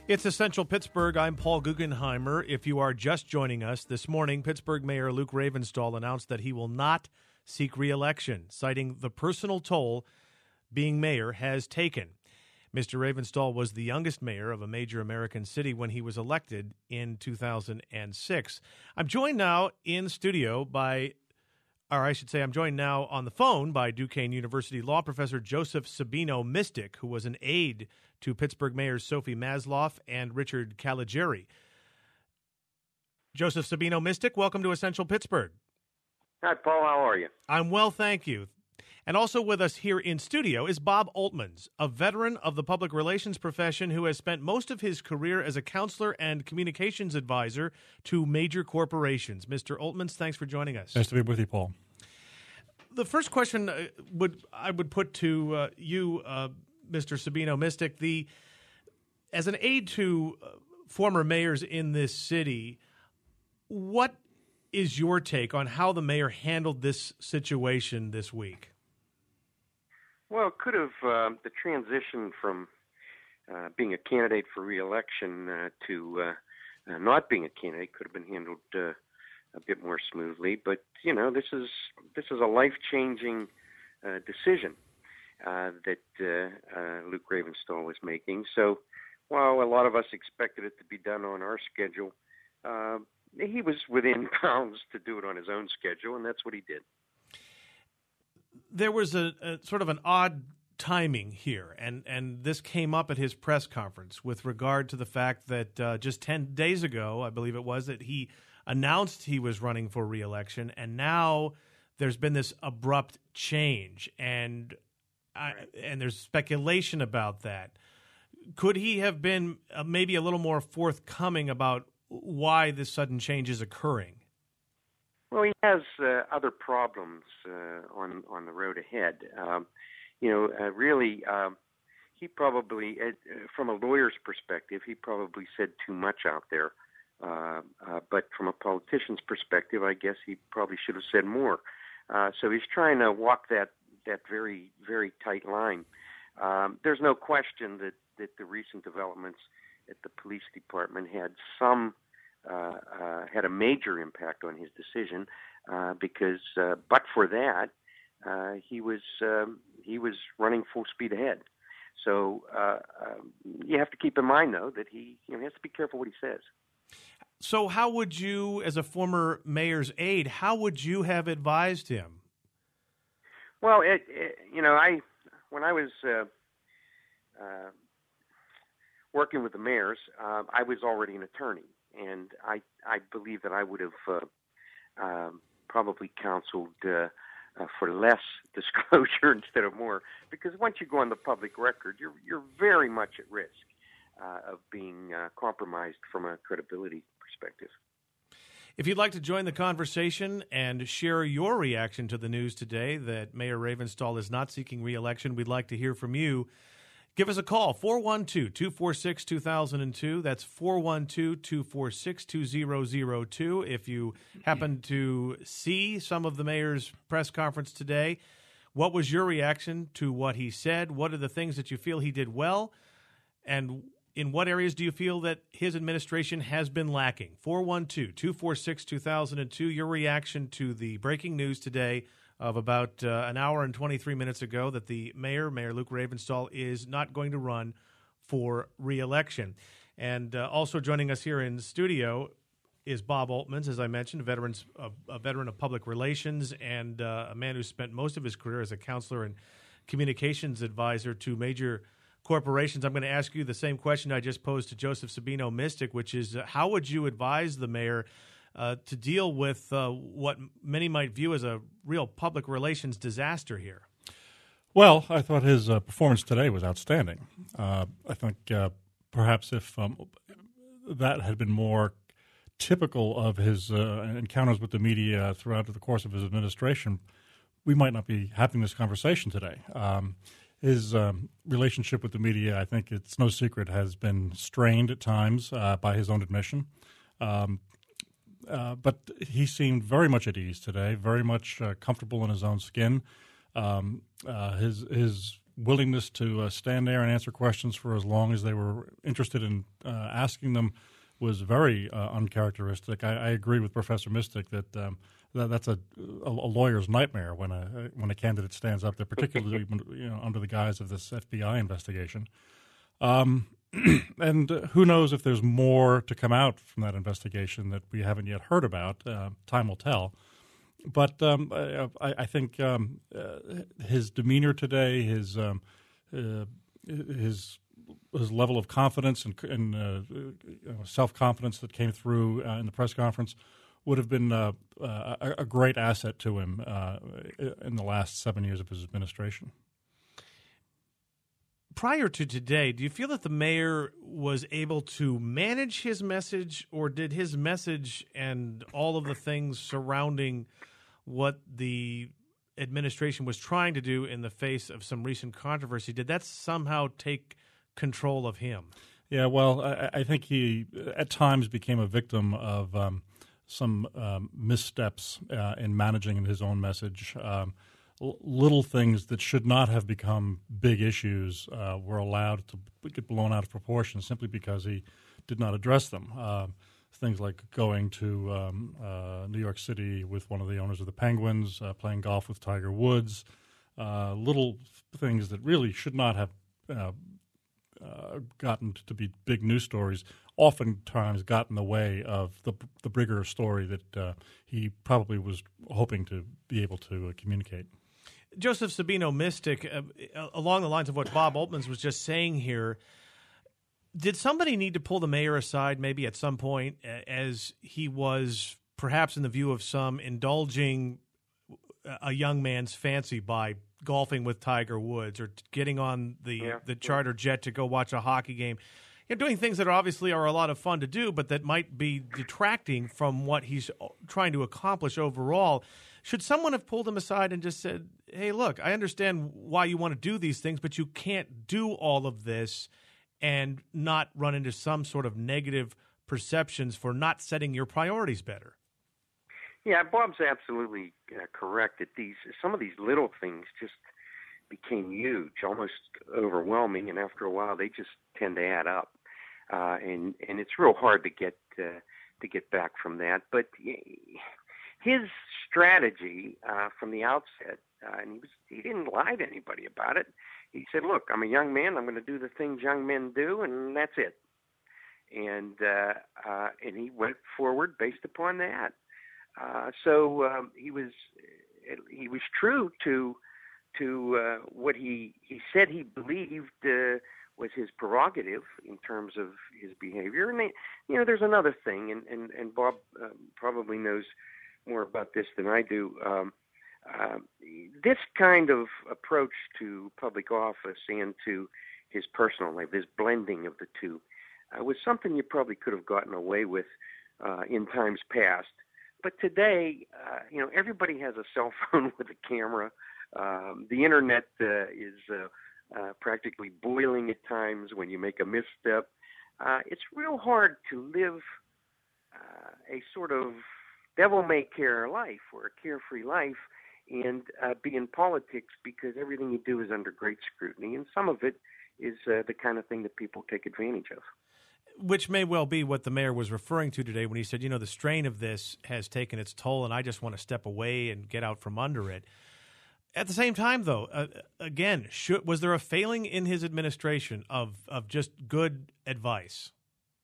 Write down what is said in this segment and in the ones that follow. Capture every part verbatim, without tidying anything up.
It's Essential Pittsburgh. I'm Paul Guggenheimer. If you are just joining us this morning, Pittsburgh Mayor Luke Ravenstahl announced that he will not seek re-election, citing the personal toll being mayor has taken. Mister Ravenstahl was the youngest mayor of a major American city when he was elected in two thousand six. I'm joined now in studio by, or I should say I'm joined now on the phone by Duquesne University law professor Joseph Sabino-Mystic, who was an aide to Pittsburgh mayors Sophie Masloff and Richard Caligiuri. Joseph Sabino-Mystic, welcome to Essential Pittsburgh. Hi, Paul. How are you? I'm well, thank you. And also with us here in studio is Bob Oltmans, a veteran of the public relations profession who has spent most of his career as a counselor and communications advisor to major corporations. Mister Oltmans, thanks for joining us. Nice to be with you, Paul. The first question uh, would I would put to uh, you, uh, Mister Sabino-Mystic, the as an aide to uh, former mayors in this city, what is your take on how the mayor handled this situation this week? Well, it could have uh, the transition from uh, being a candidate for re-election uh, to uh, uh, not being a candidate could have been handled uh, a bit more smoothly. But you know, this is this is a life-changing uh, decision uh, that uh, uh, Luke Ravenstahl was making. So, while a lot of us expected it to be done on our schedule, uh, he was within bounds to do it on his own schedule, and that's what he did. There was a, a sort of an odd timing here, and, and this came up at his press conference with regard to the fact that uh, just ten days ago, I believe it was, that he announced he was running for re-election, and now there's been this abrupt change, and I, and there's speculation about that. Could he have been uh, maybe a little more forthcoming about why this sudden change is occurring? Well, he has uh, other problems uh, on on the road ahead. Um, you know, uh, really, um, he probably, uh, from a lawyer's perspective, he probably said too much out there. Uh, uh, but from a politician's perspective, I guess he probably should have said more. Uh, so he's trying to walk that that very very tight line. Um, there's no question that that the recent developments at the police department had some. Uh, uh, had a major impact on his decision uh, because, uh, but for that, uh, he was um, he was running full speed ahead. So uh, um, you have to keep in mind, though, that he you know, has to be careful what he says. So, how would you, as a former mayor's aide, how would you have advised him? Well, it, it, you know, I when I was uh, uh, working with the mayors, uh, I was already an attorney. And I, I believe that I would have uh, um, probably counseled uh, uh, for less disclosure instead of more, because once you go on the public record, you're you're very much at risk uh, of being uh, compromised from a credibility perspective. If you'd like to join the conversation and share your reaction to the news today that Mayor Ravenstahl is not seeking re-election, we'd like to hear from you. Give us a call, four one two, two four six, two thousand two. That's four one two, two four six, two zero zero two. If you happen to see some of the mayor's press conference today, what was your reaction to what he said? What are the things that you feel he did well? And in what areas do you feel that his administration has been lacking? four one two, two four six, two thousand two. Your reaction to the breaking news today of about uh, an hour and twenty-three minutes ago that the mayor, Mayor Luke Ravenstahl, is not going to run for re-election. And uh, also joining us here in the studio is Bob Oltmans, as I mentioned, a, veterans, a, a veteran of public relations and uh, a man who spent most of his career as a counselor and communications advisor to major corporations. I'm going to ask you the same question I just posed to Joseph Sabino-Mystic, which is uh, how would you advise the mayor Uh, to deal with uh, what many might view as a real public relations disaster here? Well, I thought his uh, performance today was outstanding. Uh, I think uh, perhaps if um, that had been more typical of his uh, encounters with the media throughout the course of his administration, we might not be having this conversation today. Um, his um, relationship with the media, I think it's no secret, has been strained at times uh, by his own admission. Um, Uh, but he seemed very much at ease today, very much uh, comfortable in his own skin. Um, uh, his his willingness to uh, stand there and answer questions for as long as they were interested in uh, asking them was very uh, uncharacteristic. I, I agree with Professor Mistick that, um, that that's a, a, a lawyer's nightmare when a when a candidate stands up there, particularly when, you know, under the guise of this F B I investigation. Um, and uh, who knows if there's more to come out from that investigation that we haven't yet heard about. Uh, time will tell. But um, I, I think um, uh, his demeanor today, his um, uh, his his level of confidence and, and uh, you know, self-confidence that came through uh, in the press conference would have been uh, uh, a, a great asset to him uh, in the last seven years of his administration. Prior to today, do you feel that the mayor was able to manage his message, or did his message and all of the things surrounding what the administration was trying to do in the face of some recent controversy, did that somehow take control of him? Yeah, well, I, I think he at times became a victim of um, some um, missteps uh, in managing his own message. Um, l- little things that should not have become big issues uh, were allowed to get blown out of proportion simply because he did not address them. Uh, things like going to um, uh, New York City with one of the owners of the Penguins, uh, playing golf with Tiger Woods, uh, little things that really should not have uh, uh, gotten to be big news stories, oftentimes got in the way of the the bigger story that uh, he probably was hoping to be able to uh, communicate. Joseph Sabino Mistick, uh, along the lines of what Bob Oltmans was just saying here, did somebody need to pull the mayor aside maybe at some point as he was perhaps in the view of some indulging a young man's fancy by golfing with Tiger Woods or getting on the, yeah. the charter jet to go watch a hockey game? You know, doing things that obviously are a lot of fun to do, but that might be detracting from what he's trying to accomplish overall. Should someone have pulled him aside and just said, hey, look, I understand why you want to do these things, but you can't do all of this and not run into some sort of negative perceptions for not setting your priorities better? Yeah, Bob's absolutely uh, correct that these some of these little things just became huge, almost overwhelming, and after a while they just tend to add up, uh, and and it's real hard to get uh, to get back from that. But his strategy uh, from the outset, uh, and he was he didn't lie to anybody about it. He said, "Look, I'm a young man. I'm going to do the things young men do, and that's it." And uh, uh, and he went forward based upon that. Uh, so um, he was he was true to to uh, what he he said he believed uh, was his prerogative in terms of his behavior. And they, you know, there's another thing, and and and Bob uh, probably knows more about this than I do. Um, uh, this kind of approach to public office and to his personal life, this blending of the two, uh, was something you probably could have gotten away with uh, in times past. But today, uh, you know, everybody has a cell phone with a camera. Um, the internet uh, is uh, uh, practically boiling at times when you make a misstep. Uh, it's real hard to live uh, a sort of devil-may-care life or a carefree life and uh, be in politics because everything you do is under great scrutiny, and some of it is uh, the kind of thing that people take advantage of. Which may well be what the mayor was referring to today when he said, you know, the strain of this has taken its toll and I just want to step away and get out from under it. At the same time, though, uh, again, should, was there a failing in his administration of, of just good advice?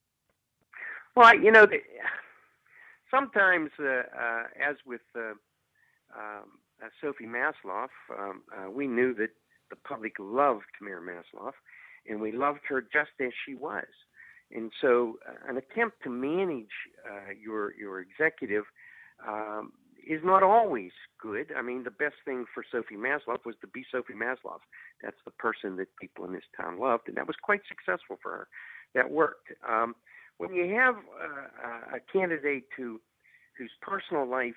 Well, you know, the, sometimes, uh, uh, as with uh, um, uh, Sophie Masloff, um, uh, we knew that the public loved Mayor Masloff, and we loved her just as she was. And so uh, an attempt to manage uh, your your executive um, is not always good. I mean, the best thing for Sophie Masloff was to be Sophie Masloff. That's the person that people in this town loved, and that was quite successful for her. That worked. Um, when you have uh, a candidate who, whose personal life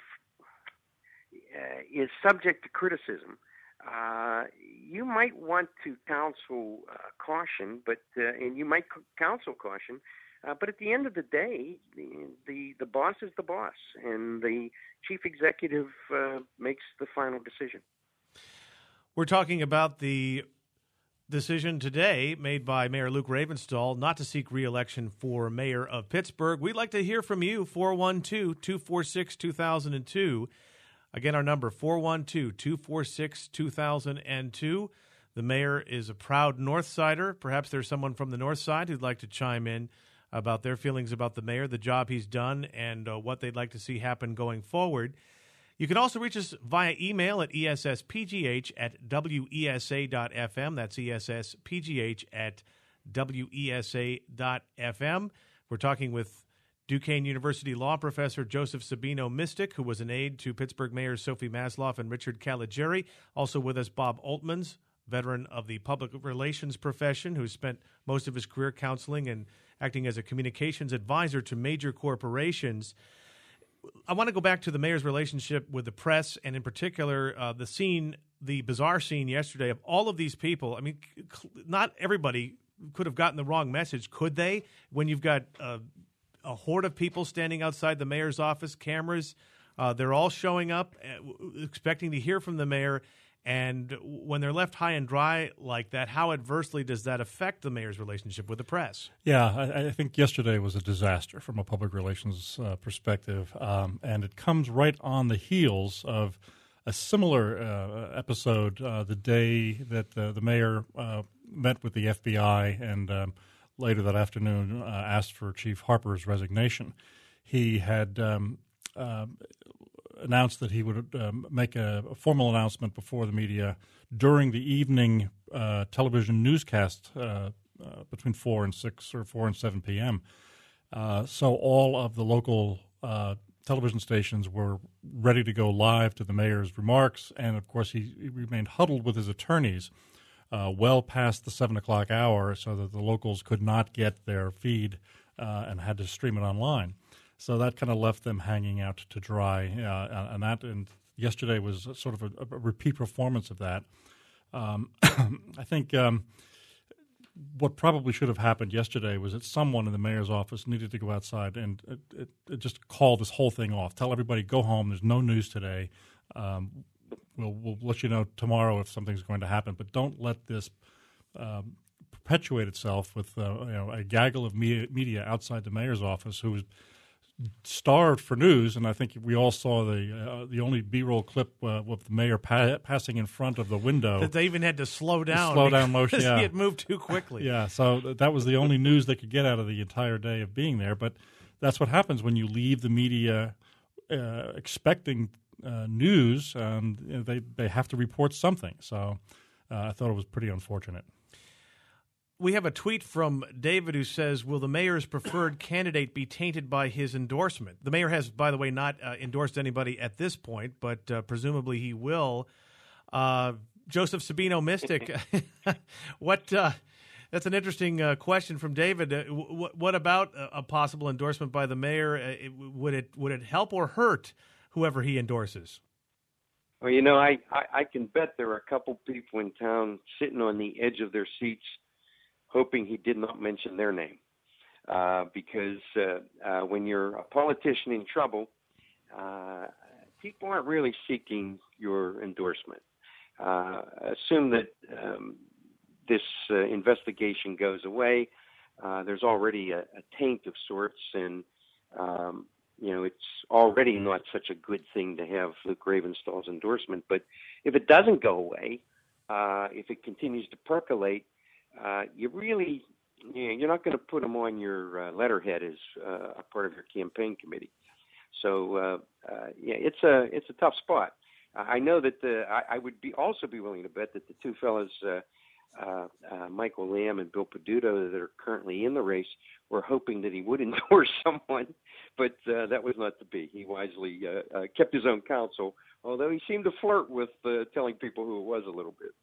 uh, is subject to criticism, Uh, you might want to counsel uh, caution, but uh, and you might counsel caution, uh, but at the end of the day, the, the the boss is the boss, and the chief executive uh, makes the final decision. We're talking about the decision today made by Mayor Luke Ravenstahl not to seek re-election for mayor of Pittsburgh. We'd like to hear from you, four one two, two four six, two thousand two. Again, our number, four one two, two four six, two thousand two. The mayor is a proud North Sider. Perhaps there's someone from the North Side who'd like to chime in about their feelings about the mayor, the job he's done, and uh, what they'd like to see happen going forward. You can also reach us via email at esspgh at wesa.fm. That's esspgh at wesa.fm. We're talking with Duquesne University law professor Joseph Sabino Mystic, who was an aide to Pittsburgh mayors Sophie Masloff and Richard Caligiuri. Also with us, Bob Oltmans, veteran of the public relations profession, who spent most of his career counseling and acting as a communications advisor to major corporations. I want to go back to the mayor's relationship with the press, and in particular, uh, the scene, the bizarre scene yesterday of all of these people. I mean, not everybody could have gotten the wrong message, could they? When you've got uh, a horde of people standing outside the mayor's office, cameras, uh, they're all showing up, uh, expecting to hear from the mayor. And when they're left high and dry like that, how adversely does that affect the mayor's relationship with the press? Yeah, I, I think yesterday was a disaster from a public relations uh, perspective, um, and it comes right on the heels of a similar uh, episode uh, the day that uh, the mayor uh, met with the F B I and um, later that afternoon uh, asked for Chief Harper's resignation. He had um, uh, announced that he would um, make a, a formal announcement before the media during the evening uh, television newscast uh, uh, between four and six or four and seven p.m. Uh, so all of the local uh, television stations were ready to go live to the mayor's remarks, and of course he, he remained huddled with his attorneys uh, well past the seven o'clock hour, so that the locals could not get their feed uh, and had to stream it online. So that kind of left them hanging out to dry, uh, and that and yesterday was sort of a, a repeat performance of that. Um, I think um, what probably should have happened yesterday was that someone in the mayor's office needed to go outside and it, it, it just call this whole thing off. Tell everybody, go home. There's no news today. Um, we'll, we'll let you know tomorrow if something's going to happen, but don't let this um, perpetuate itself with uh, you know, a gaggle of media, media outside the mayor's office who was starved for news, and I think we all saw the uh, the only B-roll clip uh, with the mayor pa- passing in front of the window. That they even had to slow down. Slow down motion, yeah. He had moved too quickly. Yeah, so that was the only news they could get out of the entire day of being there. But that's what happens when you leave the media uh, expecting uh, news, and you know, they, they have to report something. So uh, I thought it was pretty unfortunate. We have a tweet from David who says, will the mayor's preferred candidate be tainted by his endorsement? The mayor has, by the way, not uh, endorsed anybody at this point, but uh, presumably he will. Uh, Joseph Sabino Mystic, what? Uh, that's an interesting uh, question from David. Uh, w- what about a, a possible endorsement by the mayor? Uh, it, would it would it help or hurt whoever he endorses? Well, you know, I, I, I can bet there are a couple people in town sitting on the edge of their seats hoping he did not mention their name, uh, because uh, uh, when you're a politician in trouble, uh, people aren't really seeking your endorsement. Uh, assume that um, this uh, investigation goes away. Uh, there's already a, a taint of sorts, and um, you know it's already not such a good thing to have Luke Ravenstahl's endorsement. But if it doesn't go away, uh, if it continues to percolate, Uh, you really, you know, you're not going to put them on your uh, letterhead as uh, a part of your campaign committee. So, uh, uh, yeah, it's a it's a tough spot. I know that the, I, I would be also be willing to bet that the two fellows, uh, uh, uh, Michael Lamb and Bill Peduto, that are currently in the race, were hoping that he would endorse someone, but uh, that was not to be. He wisely uh, uh, kept his own counsel, although he seemed to flirt with uh, telling people who it was a little bit.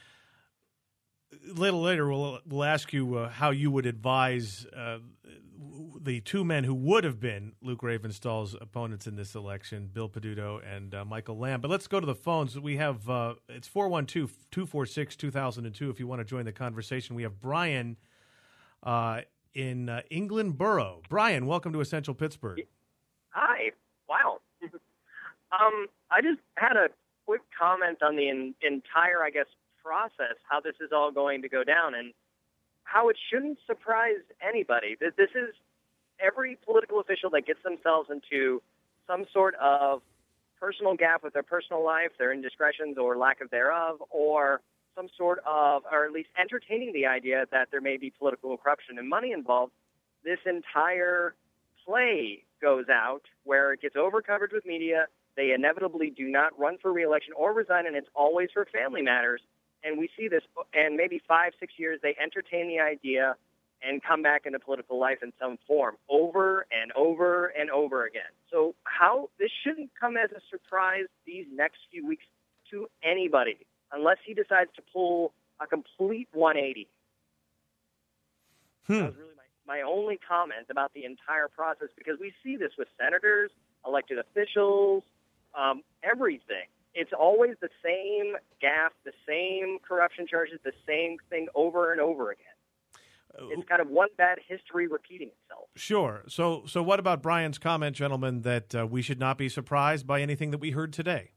A little later, we'll, we'll ask you uh, how you would advise uh, the two men who would have been Luke Ravenstahl's opponents in this election, Bill Peduto and uh, Michael Lamb. But let's go to the phones. We have, uh, it's four one two, two four six, two thousand two if you want to join the conversation. We have Brian uh, in uh, England Borough. Brian, welcome to Essential Pittsburgh. Hi. Wow. um, I just had a quick comment on the in, entire, I guess, process how this is all going to go down and how it shouldn't surprise anybody. This is every political official that gets themselves into some sort of personal gap with their personal life, their indiscretions or lack of thereof, or some sort of, or at least entertaining the idea that there may be political corruption and money involved. This entire play goes out where it gets overcovered with media. They inevitably do not run for re-election or resign, and it's always for family matters. And we see this, and maybe five, six years, they entertain the idea and come back into political life in some form over and over and over again. So how this shouldn't come as a surprise these next few weeks to anybody unless he decides to pull a complete one eighty. Hmm. That was really my, my only comment about the entire process, because we see this with senators, elected officials, um, everything. It's always the same gaffe, the same corruption charges, the same thing over and over again. It's kind of one bad history repeating itself. Sure. So, so what about Brian's comment, gentlemen, that uh, we should not be surprised by anything that we heard today?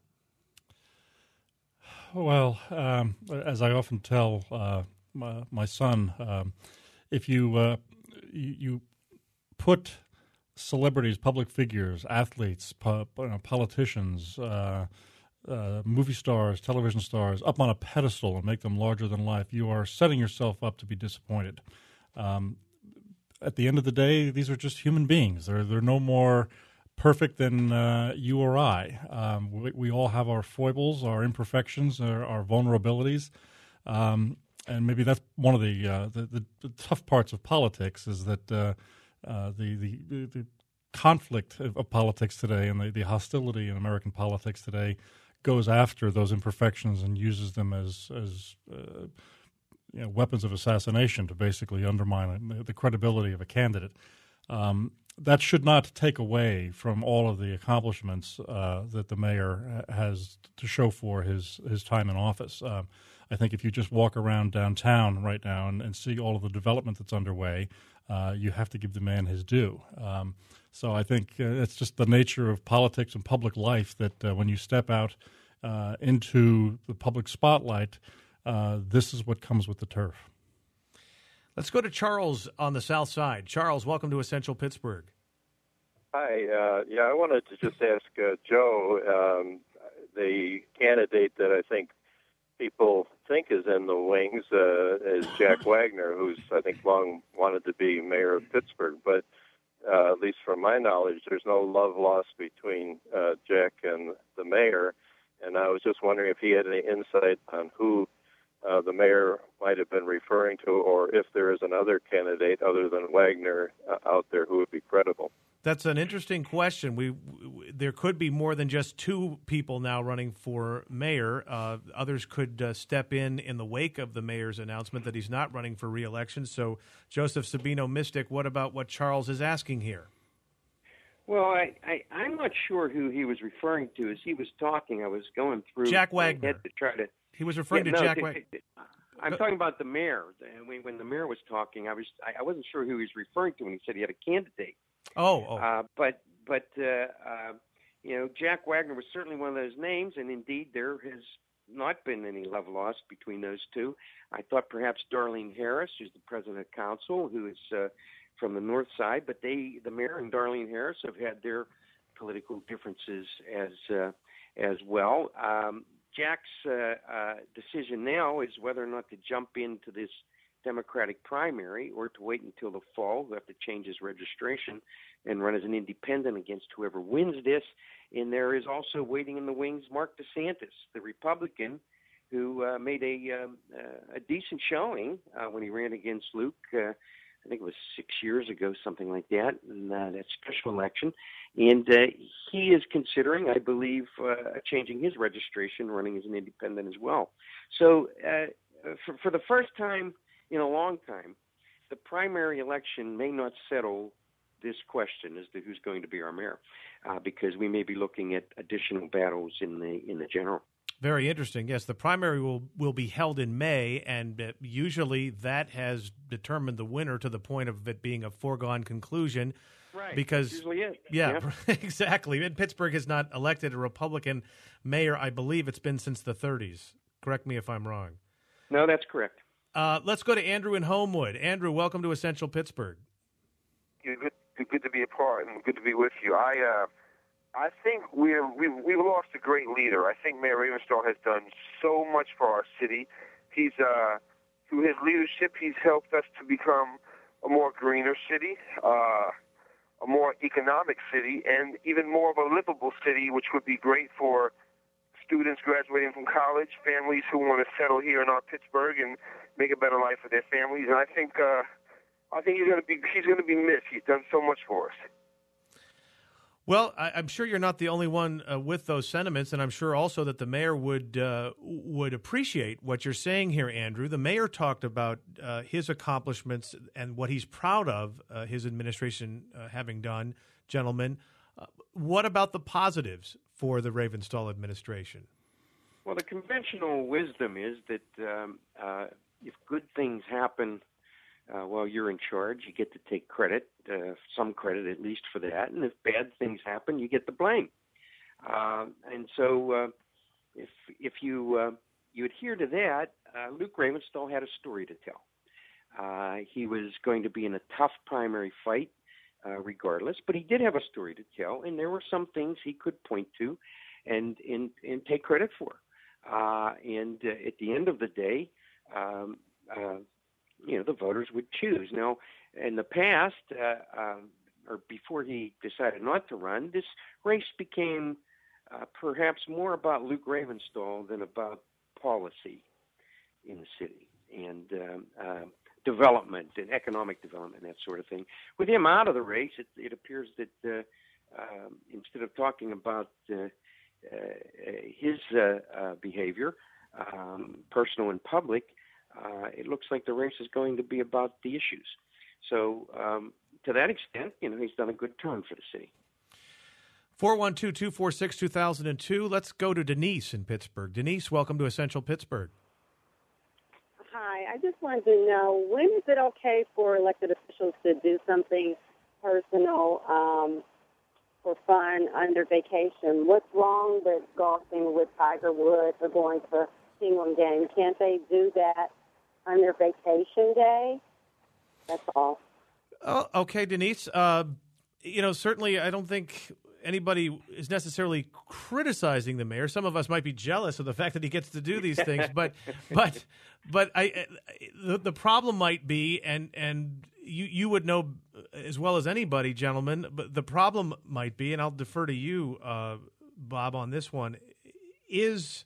Well, um, as I often tell uh, my, my son, um, if you, uh, you you put celebrities, public figures, athletes, po- you know, politicians, uh, uh, movie stars, television stars up on a pedestal and make them larger than life, you are setting yourself up to be disappointed. Um, at the end of the day, these are just human beings. They're they're no more perfect than uh, you or I. Um, we, we all have our foibles, our imperfections, our, our vulnerabilities, um, and maybe that's one of the, uh, the, the the tough parts of politics is that uh, uh, the, the the conflict of, of politics today and the, the hostility in American politics today goes after those imperfections and uses them as as uh, you know, weapons of assassination to basically undermine the credibility of a candidate. Um, that should not take away from all of the accomplishments uh, that the mayor has to show for his, his time in office. Um, I think if you just walk around downtown right now and, and see all of the development that's underway, uh, you have to give the man his due. Um, so I think uh, it's just the nature of politics and public life that uh, when you step out uh, into the public spotlight, uh, this is what comes with the turf. Let's go to Charles on the south side. Charles, welcome to Essential Pittsburgh. Hi. Uh, yeah, I wanted to just ask uh, Joe, um, the candidate that I think people think is in the wings uh, is Jack Wagner, who's, I think, long wanted to be mayor of Pittsburgh. But uh, at least from my knowledge, there's no love lost between uh, Jack and the mayor. And I was just wondering if he had any insight on who uh, the mayor might have been referring to, or if there is another candidate other than Wagner uh, out there who would be credible. That's an interesting question. We, we there could be more than just two people now running for mayor. Uh, others could uh, step in in the wake of the mayor's announcement that he's not running for re-election. So, Joseph Sabino Mystic, what about what Charles is asking here? Well, I, I, I'm not sure who he was referring to as he was talking. I was going through Jack Wagner. to try to. He was referring yeah, to no, Jack th- Wagner. th- I'm talking about the mayor. And when, when the mayor was talking, I was I, I wasn't sure who he was referring to when he said he had a candidate. Oh, oh. Uh, but but uh, uh, you know, Jack Wagner was certainly one of those names, and indeed there has not been any love lost between those two. I thought perhaps Darlene Harris, who's the president of council, who is uh, from the north side, but they, the mayor and Darlene Harris, have had their political differences as uh, as well. Um, Jack's uh, uh, decision now is whether or not to jump into this Democratic primary or to wait until the fall. He'll have to change his registration and run as an independent against whoever wins this. And there is also waiting in the wings Mark DeSantis, the Republican, who uh, made a, um, uh, a decent showing uh, when he ran against Luke. Uh, I think it was six years ago, something like that, in uh, that special election. And uh, he is considering, I believe, uh, changing his registration, running as an independent as well. So uh, for, for the first time in a long time, the primary election may not settle this question as to who's going to be our mayor, uh, because we may be looking at additional battles in the in the general. Very interesting. Yes, the primary will, will be held in May, and uh, usually that has determined the winner to the point of it being a foregone conclusion. Right. Because, That's usually it. Yeah, yeah. exactly. And Pittsburgh has not elected a Republican mayor, I believe it's been since the thirties. Correct me if I'm wrong. No, that's correct. Uh, let's go to Andrew in Homewood. Andrew, welcome to Essential Pittsburgh. Good, good to be a part and good to be with you. I, uh, I think we're, we've we've lost a great leader. I think Mayor Ravenstahl has done so much for our city. He's uh, through his leadership, he's helped us to become a more greener city, uh, a more economic city, and even more of a livable city, which would be great for students graduating from college, families who want to settle here in our Pittsburgh and make a better life for their families. And I think uh, I think he's going to be he's going to be missed. He's done so much for us. Well, I, I'm sure you're not the only one uh, with those sentiments, and I'm sure also that the mayor would uh, would appreciate what you're saying here, Andrew. The mayor talked about uh, his accomplishments and what he's proud of uh, his administration uh, having done, gentlemen. Uh, what about the positives for the Ravenstahl administration? Well, the conventional wisdom is that um, uh, if good things happen uh, while you're in charge, you get to take credit, uh, some credit at least for that. And if bad things happen, you get the blame. Uh, and so uh, if if you uh, you adhere to that, uh, Luke Ravenstahl had a story to tell. Uh, he was going to be in a tough primary fight uh, regardless, but he did have a story to tell, and there were some things he could point to and, and, and take credit for. Uh, and uh, at the end of the day, um, uh, you know, the voters would choose. Now, in the past, uh, um, or before he decided not to run, this race became uh, perhaps more about Luke Ravenstahl than about policy in the city and um, uh, development and economic development, that sort of thing. With him out of the race, it, it appears that uh, um, instead of talking about uh, uh, his uh, uh, behavior, um, personal and public, uh, it looks like the race is going to be about the issues. So um, to that extent, you know, he's done a good turn for the city. four one two, two four six, two thousand two. Let's go to Denise in Pittsburgh. Denise, welcome to Essential Pittsburgh. Hi, I just wanted to know, when is it okay for elected officials to do something personal um, for fun under vacation? What's wrong with golfing with Tiger Woods or going to a Penguin game? Can't they do that on their vacation day? That's all. Oh, okay, Denise. Uh, you know, certainly I don't think anybody is necessarily criticizing the mayor. Some of us might be jealous of the fact that he gets to do these things, but but but I the, the problem might be, and and you you would know as well as anybody, gentlemen, but the problem might be, and I'll defer to you, uh, Bob, on this one, is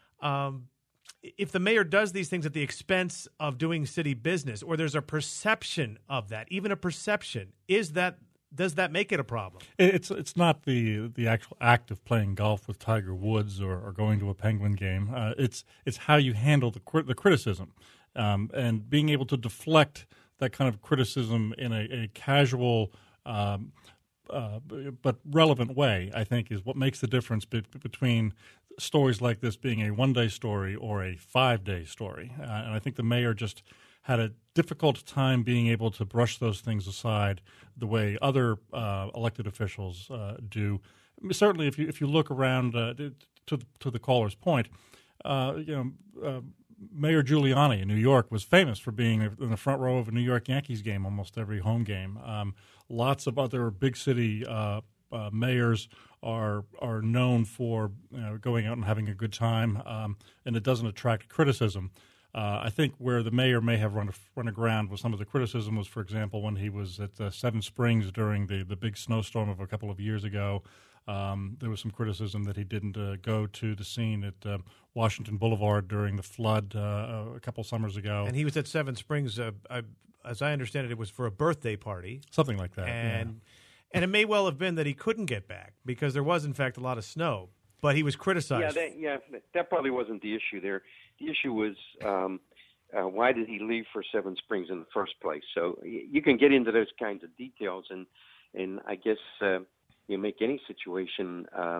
um, if the mayor does these things at the expense of doing city business, or there's a perception of that, even a perception, is that does that make it a problem? It's it's not the the actual act of playing golf with Tiger Woods or, or going to a Penguin game. Uh, it's it's how you handle the the criticism, um, and being able to deflect that kind of criticism in a, a casual um, uh, but relevant way, I think, is what makes the difference be- between stories like this being a one-day story or a five-day story. Uh, and I think the mayor just had a difficult time being able to brush those things aside the way other uh, elected officials uh, do. Certainly, if you if you look around uh, to to the caller's point, uh, you know, uh, Mayor Giuliani in New York was famous for being in the front row of a New York Yankees game almost every home game. Um, lots of other big city uh, uh, mayors are are known for you know, going out and having a good time, um, and it doesn't attract criticism. Uh, I think where the mayor may have run, run aground with some of the criticism was, for example, when he was at uh, Seven Springs during the, the big snowstorm of a couple of years ago. Um, there was some criticism that he didn't uh, go to the scene at uh, Washington Boulevard during the flood uh, a couple summers ago. And he was at Seven Springs, uh, I, as I understand it, it was for a birthday party. Something like that. And, yeah. and it may well have been that he couldn't get back because there was, in fact, a lot of snow. But he was criticized. Yeah, that, yeah, that probably wasn't the issue there. The issue was um, uh, why did he leave for Seven Springs in the first place? So you can get into those kinds of details, and and I guess uh, you make any situation uh,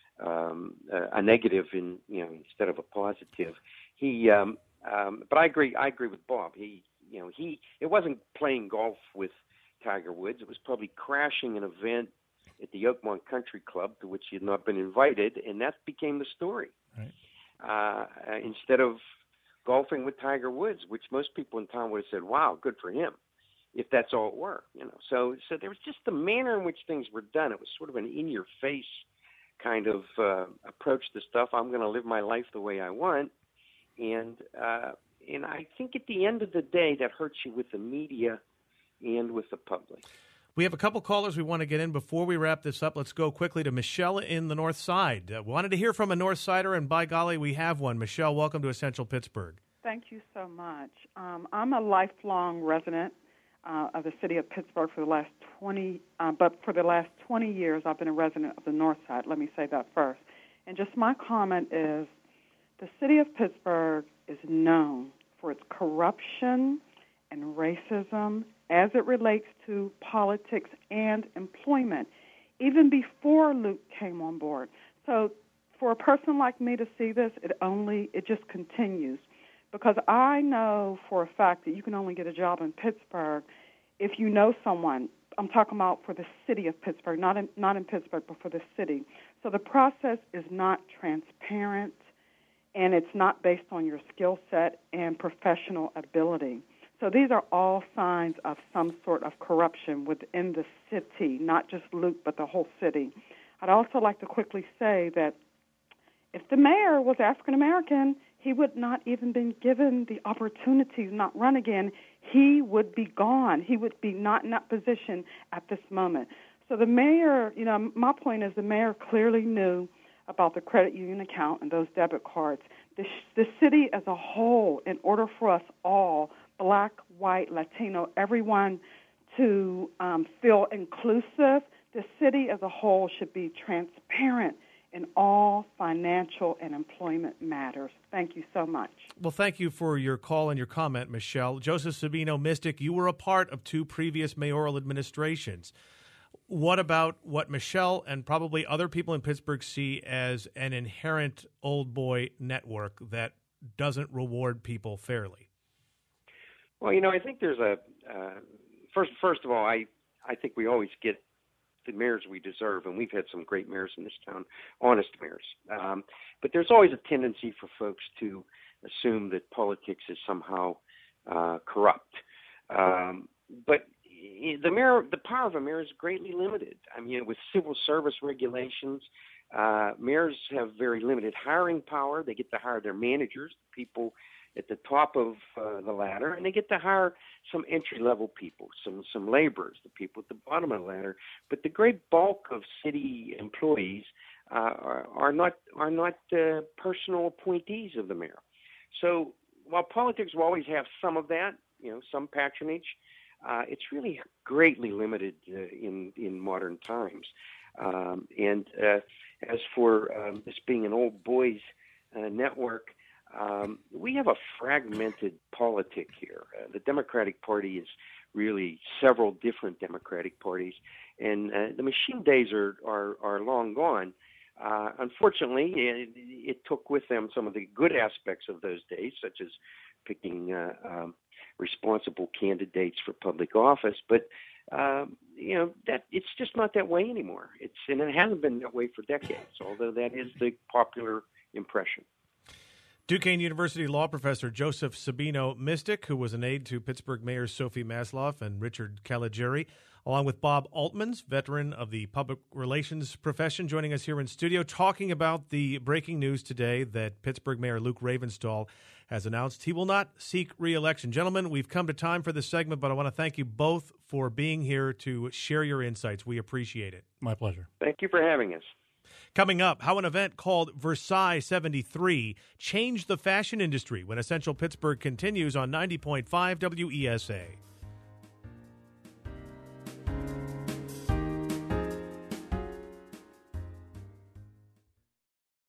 um, uh, a negative in you know instead of a positive. He, um, um, but I agree. I agree with Bob. He, you know, he it wasn't playing golf with Tiger Woods. It was probably crashing an event at the Oakmont Country Club to which he had not been invited, and that became the story. Right. Uh, instead of golfing with Tiger Woods, which most people in town would have said, wow, good for him, if that's all it were. You know, so so there was just the manner in which things were done. It was sort of an in-your-face kind of uh, approach to stuff. I'm going to live my life the way I want, and uh, and I think at the end of the day, that hurts you with the media and with the public. We have a couple callers we want to get in before we wrap this up. Let's go quickly to Michelle in the North Side. Uh, wanted to hear from a North Sider, and by golly, we have one. Michelle, welcome to Essential Pittsburgh. Thank you so much. Um, I'm a lifelong resident uh, of the city of Pittsburgh for the last twenty, uh, but for the last twenty years, I've been a resident of the North Side. Let me say that first. And just my comment is, the city of Pittsburgh is known for its corruption and racism as it relates to politics and employment, even before Luke came on board. So for a person like me to see this, it only, it just continues. Because I know for a fact that you can only get a job in Pittsburgh if you know someone. I'm talking about for the city of Pittsburgh, not in, not in Pittsburgh, but for the city. So the process is not transparent, and it's not based on your skill set and professional ability. So these are all signs of some sort of corruption within the city, not just Luke, but the whole city. I'd also like to quickly say that if the mayor was African-American, he would not even been given the opportunity to not run again. He would be gone. He would be not in that position at this moment. So the mayor, you know, my point is the mayor clearly knew about the credit union account and those debit cards. The, the city as a whole, in order for us all, black, white, Latino, everyone to um, feel inclusive, the city as a whole should be transparent in all financial and employment matters. Thank you so much. Well, thank you for your call and your comment, Michelle. Joseph Sabino, Mystic, you were a part of two previous mayoral administrations. What about what Michelle and probably other people in Pittsburgh see as an inherent old boy network that doesn't reward people fairly? Well, you know, I think there's a uh, first. First of all, I I think we always get the mayors we deserve, and we've had some great mayors in this town, honest mayors. Um, but there's always a tendency for folks to assume that politics is somehow uh, corrupt. Um, but the mayor, the power of a mayor is greatly limited. I mean, with civil service regulations, uh, mayors have very limited hiring power. They get to hire their managers, the people at the top of uh, the ladder, and they get to hire some entry-level people, some some laborers, the people at the bottom of the ladder. But the great bulk of city employees uh, are, are not are not uh, personal appointees of the mayor. So while politics will always have some of that, you know, some patronage, uh, it's really greatly limited uh, in in modern times. Um, and uh, as for um, this being an old boys uh, network, Um, we have a fragmented politic here. Uh, the Democratic Party is really several different Democratic parties, and uh, the machine days are, are, are long gone. Uh, unfortunately, it, it took with them some of the good aspects of those days, such as picking uh, um, responsible candidates for public office. But um, you know that it's just not that way anymore. It's and it hasn't been that way for decades. Although that is the popular impression. Duquesne University law professor Joseph Sabino Mystic, who was an aide to Pittsburgh Mayors Sophie Masloff and Richard Caligiuri, along with Bob Altmans, veteran of the public relations profession, joining us here in studio, talking about the breaking news today that Pittsburgh Mayor Luke Ravenstahl has announced he will not seek re-election. Gentlemen, we've come to time for this segment, but I want to thank you both for being here to share your insights. We appreciate it. My pleasure. Thank you for having us. Coming up, how an event called Versailles seventy-three changed the fashion industry when Essential Pittsburgh continues on ninety point five W E S A.